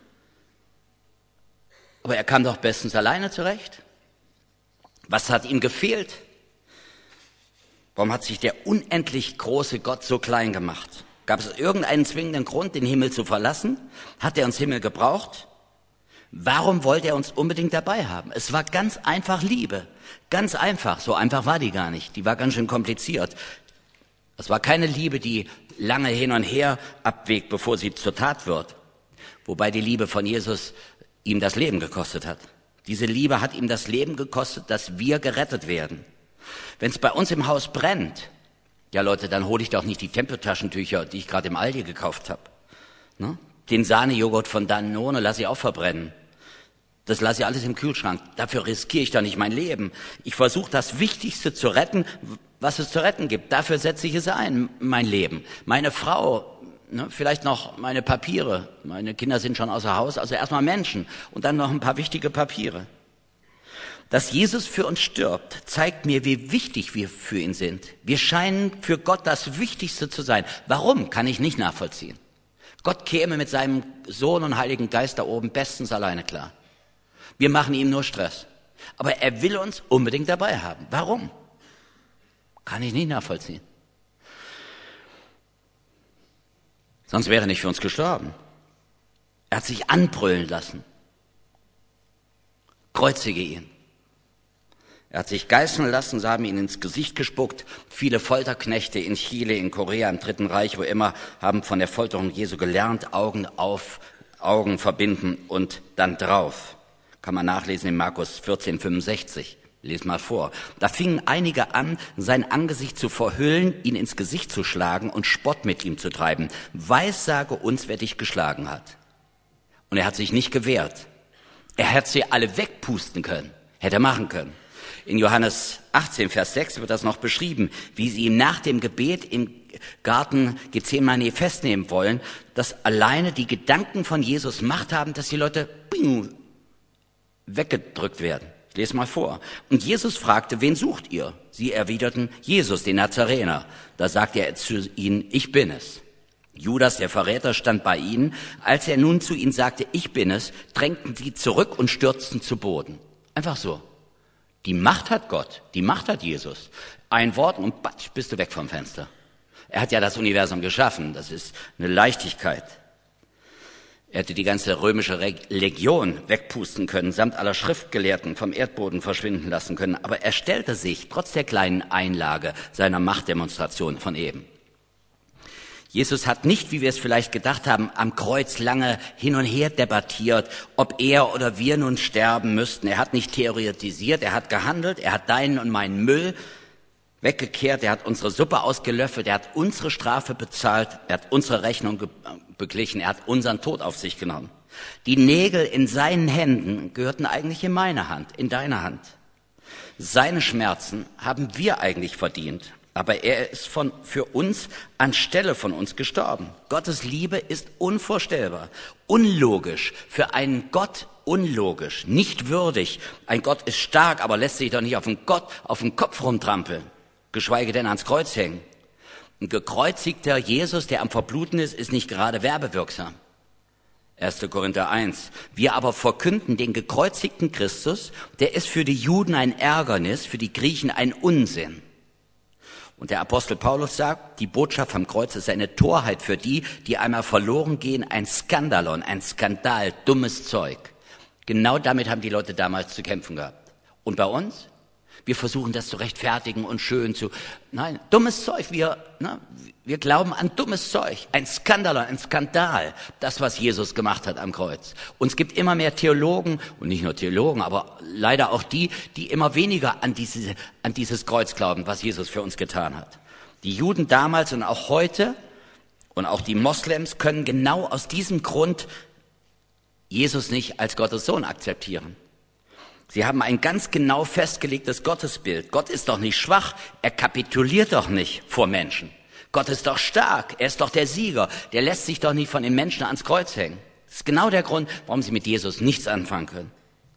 Aber er kam doch bestens alleine zurecht. Was hat ihm gefehlt? Warum hat sich der unendlich große Gott so klein gemacht? Gab es irgendeinen zwingenden Grund, den Himmel zu verlassen? Hat er uns Himmel gebraucht? Warum wollte er uns unbedingt dabei haben? Es war ganz einfach Liebe. Ganz einfach. So einfach war die gar nicht. Die war ganz schön kompliziert. Es war keine Liebe, die lange hin und her abwägt, bevor sie zur Tat wird. Wobei die Liebe von Jesus ihm das Leben gekostet hat. Diese Liebe hat ihm das Leben gekostet, dass wir gerettet werden. Wenn es bei uns im Haus brennt, ja Leute, dann hole ich doch nicht die Tempotaschentücher, die ich gerade im Aldi gekauft habe. Ne? Den Sahnejoghurt von Danone lasse ich auch verbrennen. Das lasse ich alles im Kühlschrank. Dafür riskiere ich doch nicht mein Leben. Ich versuche das Wichtigste zu retten, was es zu retten gibt. Dafür setze ich es ein, mein Leben. Meine Frau, ne, vielleicht noch meine Papiere. Meine Kinder sind schon außer Haus, also erstmal Menschen und dann noch ein paar wichtige Papiere. Dass Jesus für uns stirbt, zeigt mir, wie wichtig wir für ihn sind. Wir scheinen für Gott das Wichtigste zu sein. Warum, kann ich nicht nachvollziehen. Gott käme mit seinem Sohn und Heiligen Geist da oben bestens alleine klar. Wir machen ihm nur Stress. Aber er will uns unbedingt dabei haben. Warum? Kann ich nicht nachvollziehen. Sonst wäre er nicht für uns gestorben. Er hat sich anbrüllen lassen. Kreuzige ihn. Er hat sich geißeln lassen, sie haben ihn ins Gesicht gespuckt. Viele Folterknechte in Chile, in Korea, im Dritten Reich, wo immer, haben von der Folterung Jesu gelernt. Augen auf, Augen verbinden und dann drauf. Kann man nachlesen in Markus vierzehn fünfundsechzig. Lies mal vor. Da fingen einige an, sein Angesicht zu verhüllen, ihn ins Gesicht zu schlagen und Spott mit ihm zu treiben. Weissage uns, wer dich geschlagen hat. Und er hat sich nicht gewehrt. Er hätte sie alle wegpusten können. Hätte er machen können. In Johannes achtzehn, Vers sechs wird das noch beschrieben, wie sie ihn nach dem Gebet im Garten Gethsemane festnehmen wollen, dass alleine die Gedanken von Jesus Macht haben, dass die Leute bing, weggedrückt werden. Ich lese mal vor. Und Jesus fragte, wen sucht ihr? Sie erwiderten, Jesus, den Nazarener. Da sagte er zu ihnen, ich bin es. Judas, der Verräter, stand bei ihnen. Als er nun zu ihnen sagte, ich bin es, drängten sie zurück und stürzten zu Boden. Einfach so. Die Macht hat Gott, die Macht hat Jesus. Ein Wort und batsch, bist du weg vom Fenster. Er hat ja das Universum geschaffen, das ist eine Leichtigkeit. Er hätte die ganze römische Legion wegpusten können, samt aller Schriftgelehrten vom Erdboden verschwinden lassen können. Aber er stellte sich, trotz der kleinen Einlage seiner Machtdemonstration von eben. Jesus hat nicht, wie wir es vielleicht gedacht haben, am Kreuz lange hin und her debattiert, ob er oder wir nun sterben müssten. Er hat nicht theoretisiert, er hat gehandelt, er hat deinen und meinen Müll weggekehrt, er hat unsere Suppe ausgelöffelt, er hat unsere Strafe bezahlt, er hat unsere Rechnung ge- beglichen, er hat unseren Tod auf sich genommen. Die Nägel in seinen Händen gehörten eigentlich in meine Hand, in deine Hand. Seine Schmerzen haben wir eigentlich verdient. Aber er ist von, für uns anstelle von uns gestorben. Gottes Liebe ist unvorstellbar, unlogisch, für einen Gott unlogisch, nicht würdig. Ein Gott ist stark, aber lässt sich doch nicht auf den Gott, auf den Kopf rumtrampeln, geschweige denn ans Kreuz hängen. Ein gekreuzigter Jesus, der am Verbluten ist, ist nicht gerade werbewirksam. erster Korinther eins. Wir aber verkünden den gekreuzigten Christus, der ist für die Juden ein Ärgernis, für die Griechen ein Unsinn. Und der Apostel Paulus sagt, die Botschaft vom Kreuz ist eine Torheit für die, die einmal verloren gehen, ein Skandalon, ein Skandal, dummes Zeug. Genau damit haben die Leute damals zu kämpfen gehabt. Und bei uns? Wir versuchen das zu rechtfertigen und schön zu, nein, dummes Zeug, wir, ne, wir glauben an dummes Zeug, ein Skandalon, ein Skandal, das, was Jesus gemacht hat am Kreuz. Und es gibt immer mehr Theologen, und nicht nur Theologen, aber leider auch die, die immer weniger an, diese, an dieses Kreuz glauben, was Jesus für uns getan hat. Die Juden damals und auch heute und auch die Moslems können genau aus diesem Grund Jesus nicht als Gottes Sohn akzeptieren. Sie haben ein ganz genau festgelegtes Gottesbild. Gott ist doch nicht schwach, er kapituliert doch nicht vor Menschen. Gott ist doch stark, er ist doch der Sieger, der lässt sich doch nicht von den Menschen ans Kreuz hängen. Das ist genau der Grund, warum sie mit Jesus nichts anfangen können.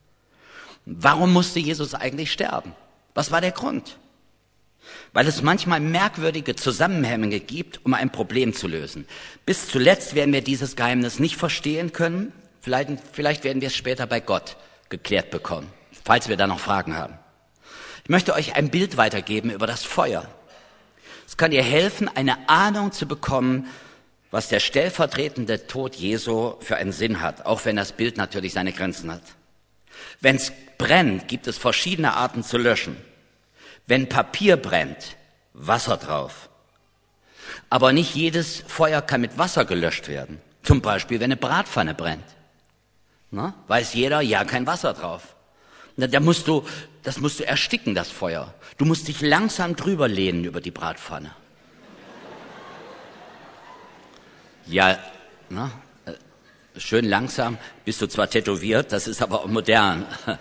Warum musste Jesus eigentlich sterben? Was war der Grund? Weil es manchmal merkwürdige Zusammenhänge gibt, um ein Problem zu lösen. Bis zuletzt werden wir dieses Geheimnis nicht verstehen können. Vielleicht, vielleicht werden wir es später bei Gott geklärt bekommen, falls wir da noch Fragen haben. Ich möchte euch ein Bild weitergeben über das Feuer. Es kann dir helfen, eine Ahnung zu bekommen, was der stellvertretende Tod Jesu für einen Sinn hat, auch wenn das Bild natürlich seine Grenzen hat. Wenn es brennt, gibt es verschiedene Arten zu löschen. Wenn Papier brennt, Wasser drauf. Aber nicht jedes Feuer kann mit Wasser gelöscht werden. Zum Beispiel, wenn eine Bratpfanne brennt. Na, weiß jeder, ja, kein Wasser drauf. Na, da musst du, das musst du ersticken, das Feuer. Du musst dich langsam drüber lehnen über die Bratpfanne. Ja, na, schön langsam, bist du zwar tätowiert, das ist aber auch modern.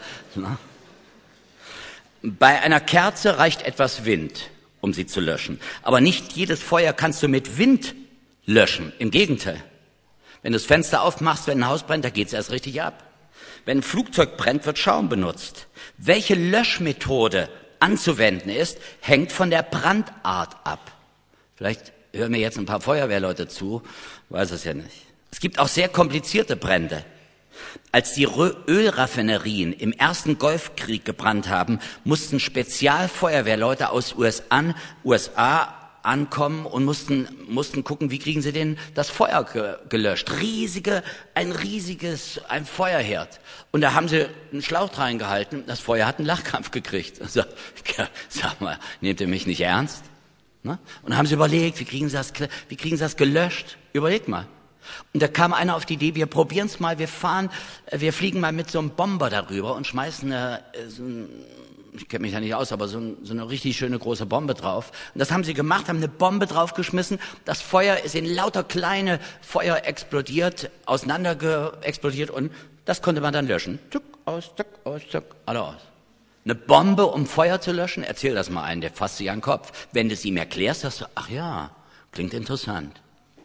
Bei einer Kerze reicht etwas Wind, um sie zu löschen. Aber nicht jedes Feuer kannst du mit Wind löschen. Im Gegenteil. Wenn du das Fenster aufmachst, wenn ein Haus brennt, da geht's erst richtig ab. Wenn ein Flugzeug brennt, wird Schaum benutzt. Welche Löschmethode anzuwenden ist, hängt von der Brandart ab. Vielleicht hören mir jetzt ein paar Feuerwehrleute zu, weiß es ja nicht. Es gibt auch sehr komplizierte Brände. Als die Ölraffinerien im ersten Golfkrieg gebrannt haben, mussten Spezialfeuerwehrleute aus U S A ankommen und mussten mussten gucken, wie kriegen sie denn das Feuer ge, gelöscht. Riesige, ein riesiges, ein Feuerherd. Und da haben sie einen Schlauch reingehalten, das Feuer hat einen Lachkrampf gekriegt. Also, sag mal, nehmt ihr mich nicht ernst? Ne? Und dann haben sie überlegt, wie kriegen sie das, wie kriegen sie das gelöscht? Überlegt mal. Und da kam einer auf die Idee, wir probieren es mal, wir fahren, wir fliegen mal mit so einem Bomber darüber und schmeißen eine, so ein, ich kenne mich ja nicht aus, aber so, ein, so eine richtig schöne große Bombe drauf. Und das haben sie gemacht, haben eine Bombe draufgeschmissen, das Feuer ist in lauter kleine Feuer explodiert, auseinander ge- explodiert und das konnte man dann löschen. Zuck, aus, zuck, aus, zuck, alle aus. Eine Bombe, um Feuer zu löschen? Erzähl das mal einen, der fasst sich an den Kopf. Wenn du es ihm erklärst, sagst du, ach ja, klingt interessant.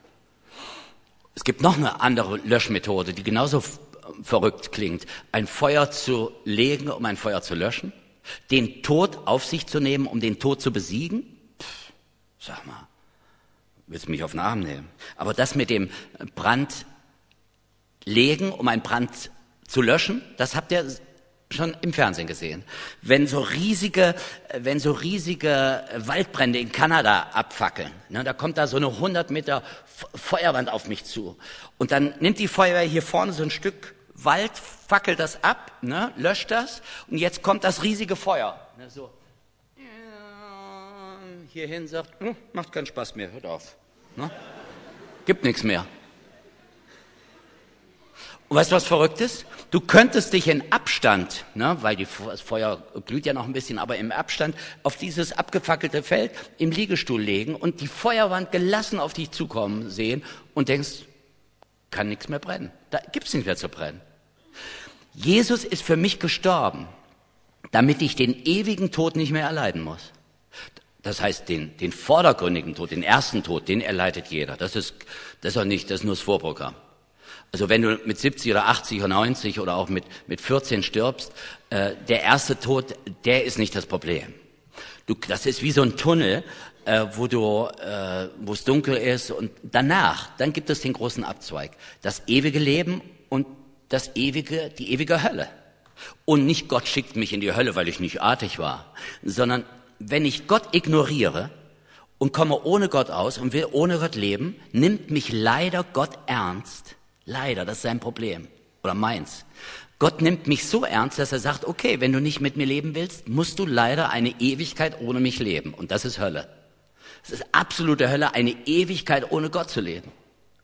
Es gibt noch eine andere Löschmethode, die genauso f- verrückt klingt. Ein Feuer zu legen, um ein Feuer zu löschen. Den Tod auf sich zu nehmen, um den Tod zu besiegen. Pff, sag mal, willst du mich auf den Arm nehmen? Aber das mit dem Brand legen, um einen Brand zu löschen, das habt ihr schon im Fernsehen gesehen. Wenn so riesige, wenn so riesige Waldbrände in Kanada abfackeln, ne, da kommt da so eine hundert Meter Feuerwand auf mich zu. Und dann nimmt die Feuerwehr hier vorne so ein Stück Wald, fackelt das ab, ne, löscht das. Und jetzt kommt das riesige Feuer. Ne, so hierhin sagt, oh, macht keinen Spaß mehr, hört auf. Ne? Gibt nichts mehr. Und weißt du, was verrückt ist? Du könntest dich in Abstand, ne, weil die, das Feuer glüht ja noch ein bisschen, aber im Abstand auf dieses abgefackelte Feld im Liegestuhl legen und die Feuerwand gelassen auf dich zukommen sehen und denkst, kann nichts mehr brennen. Da gibt's nichts mehr zu brennen. Jesus ist für mich gestorben, damit ich den ewigen Tod nicht mehr erleiden muss. Das heißt, den, den vordergründigen Tod, den ersten Tod, den erleidet jeder. Das ist, das ist auch nicht, das ist nur das Vorprogramm. Also wenn du mit siebzig oder achtzig oder neunzig oder auch mit, mit vierzehn stirbst, äh, der erste Tod, der ist nicht das Problem. Du, das ist wie so ein Tunnel, äh, wo du, äh, wo es dunkel ist und danach, dann gibt es den großen Abzweig. Das ewige Leben und das ewige, die ewige Hölle. Und nicht Gott schickt mich in die Hölle, weil ich nicht artig war, sondern wenn ich Gott ignoriere und komme ohne Gott aus und will ohne Gott leben, nimmt mich leider Gott ernst. Leider, das ist sein Problem. Oder meins. Gott nimmt mich so ernst, dass er sagt, okay, wenn du nicht mit mir leben willst, musst du leider eine Ewigkeit ohne mich leben. Und das ist Hölle. Es ist absolute Hölle, eine Ewigkeit ohne Gott zu leben.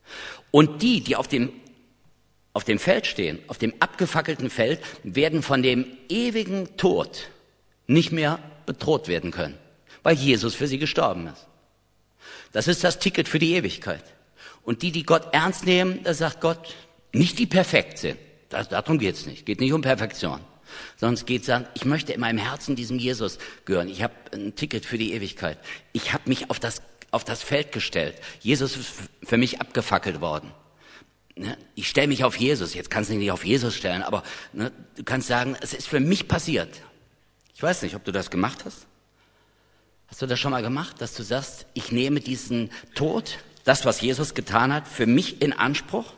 Und die, die auf dem, auf dem Feld stehen, auf dem abgefackelten Feld, werden von dem ewigen Tod nicht mehr bedroht werden können, weil Jesus für sie gestorben ist. Das ist das Ticket für die Ewigkeit. Und die, die Gott ernst nehmen, da sagt Gott, nicht die perfekt sind. Das, darum geht's nicht. Geht nicht um Perfektion. Sondern es geht sagen, ich möchte in meinem Herzen diesem Jesus gehören. Ich habe ein Ticket für die Ewigkeit. Ich habe mich auf das, auf das Feld gestellt. Jesus ist für mich abgefackelt worden. Ne? Ich stelle mich auf Jesus. Jetzt kannst du dich nicht auf Jesus stellen, aber ne, du kannst sagen, es ist für mich passiert. Ich weiß nicht, ob du das gemacht hast. Hast du das schon mal gemacht, dass du sagst, ich nehme diesen Tod, das, was Jesus getan hat, für mich in Anspruch?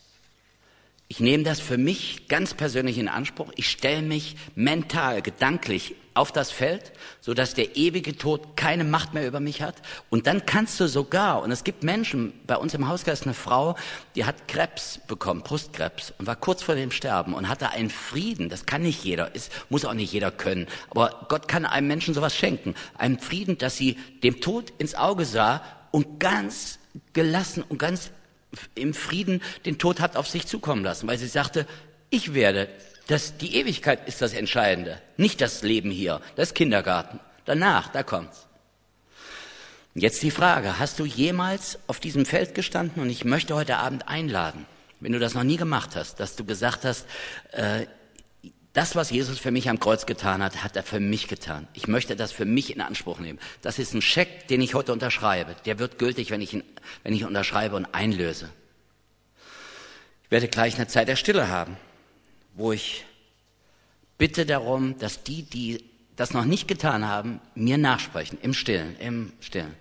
Ich nehme das für mich ganz persönlich in Anspruch. Ich stelle mich mental, gedanklich auf das Feld, sodass der ewige Tod keine Macht mehr über mich hat. Und dann kannst du sogar, und es gibt Menschen, bei uns im Hauskreis eine Frau, die hat Krebs bekommen, Brustkrebs, und war kurz vor dem Sterben und hatte einen Frieden. Das kann nicht jeder, ist, muss auch nicht jeder können. Aber Gott kann einem Menschen sowas schenken. Einen Frieden, dass sie dem Tod ins Auge sah und ganz gelassen und ganz im Frieden den Tod hat auf sich zukommen lassen, weil sie sagte, ich werde, das, die Ewigkeit ist das Entscheidende, nicht das Leben hier, das Kindergarten. Danach, da kommt's. Jetzt die Frage, hast du jemals auf diesem Feld gestanden? Und ich möchte heute Abend einladen, wenn du das noch nie gemacht hast, dass du gesagt hast, äh, das, was Jesus für mich am Kreuz getan hat, hat er für mich getan. Ich möchte das für mich in Anspruch nehmen. Das ist ein Scheck, den ich heute unterschreibe. Der wird gültig, wenn ich ihn, wenn ich unterschreibe und einlöse. Ich werde gleich eine Zeit der Stille haben, wo ich bitte darum, dass die, die das noch nicht getan haben, mir nachsprechen, im Stillen, im Stillen.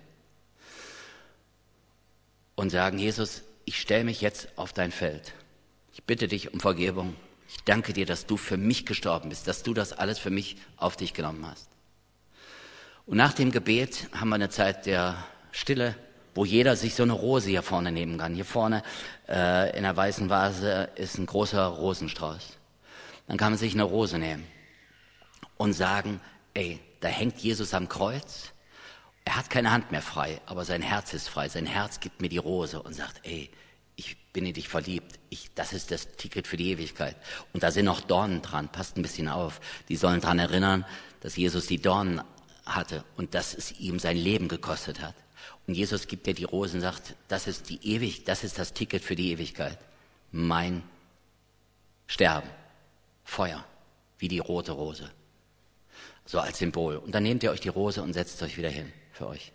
Und sagen, Jesus, ich stelle mich jetzt auf dein Feld. Ich bitte dich um Vergebung. Ich danke dir, dass du für mich gestorben bist, dass du das alles für mich auf dich genommen hast. Und nach dem Gebet haben wir eine Zeit der Stille, wo jeder sich so eine Rose hier vorne nehmen kann. Hier vorne äh, in der weißen Vase ist ein großer Rosenstrauß. Dann kann man sich eine Rose nehmen und sagen, ey, da hängt Jesus am Kreuz. Er hat keine Hand mehr frei, aber sein Herz ist frei. Sein Herz gibt mir die Rose und sagt, ey, ich bin in dich verliebt. Ich, das ist das Ticket für die Ewigkeit. Und da sind noch Dornen dran. Passt ein bisschen auf. Die sollen daran erinnern, dass Jesus die Dornen hatte und dass es ihm sein Leben gekostet hat. Und Jesus gibt dir die Rose und sagt, das ist die ewig, das ist das Ticket für die Ewigkeit. Mein Sterben. Feuer. Wie die rote Rose. So als Symbol. Und dann nehmt ihr euch die Rose und setzt euch wieder hin für euch.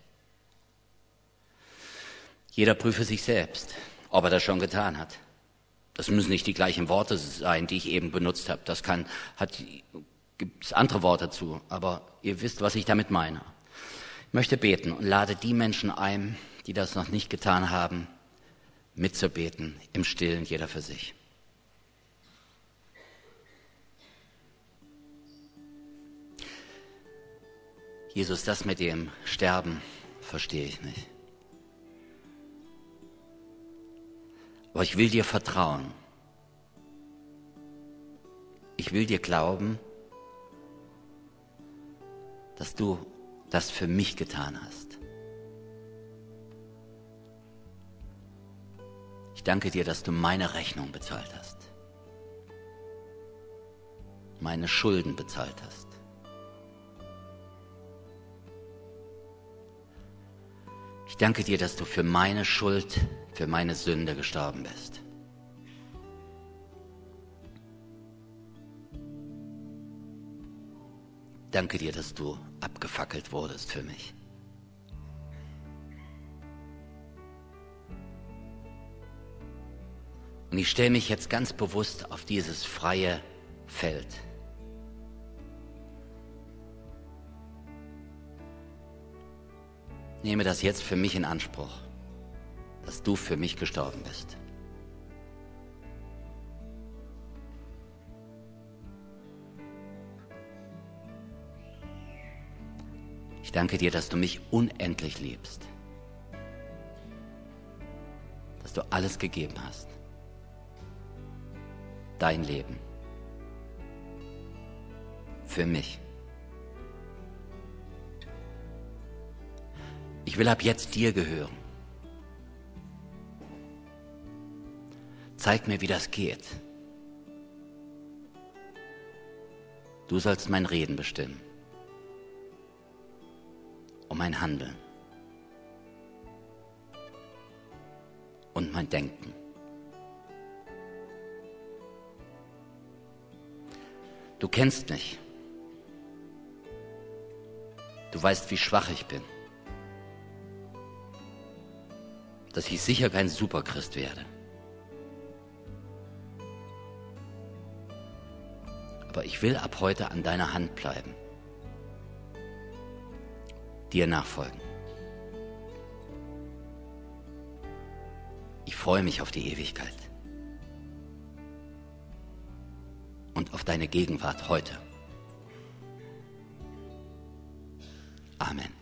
Jeder prüfe sich selbst, ob er das schon getan hat. Das müssen nicht die gleichen Worte sein, die ich eben benutzt habe. Das kann, hat, gibt es andere Worte zu, aber ihr wisst, was ich damit meine. Ich möchte beten und lade die Menschen ein, die das noch nicht getan haben, mitzubeten, im Stillen, jeder für sich. Jesus, das mit dem Sterben verstehe ich nicht. Aber ich will dir vertrauen. Ich will dir glauben, dass du das für mich getan hast. Ich danke dir, dass du meine Rechnung bezahlt hast. Meine Schulden bezahlt hast. Ich danke dir, dass du für meine Schuld, für meine Sünde gestorben bist. Danke dir, dass du abgefackelt wurdest für mich. Und ich stelle mich jetzt ganz bewusst auf dieses freie Feld. Nehme das jetzt für mich in Anspruch, dass du für mich gestorben bist. Ich danke dir, dass du mich unendlich liebst, dass du alles gegeben hast, dein Leben, für mich. Ich will ab jetzt dir gehören. Zeig mir, wie das geht. Du sollst mein Reden bestimmen und mein Handeln und mein Denken. Du kennst mich. Du weißt, wie schwach ich bin. Dass ich sicher kein Superchrist werde. Aber ich will ab heute an deiner Hand bleiben. Dir nachfolgen. Ich freue mich auf die Ewigkeit. Und auf deine Gegenwart heute. Amen.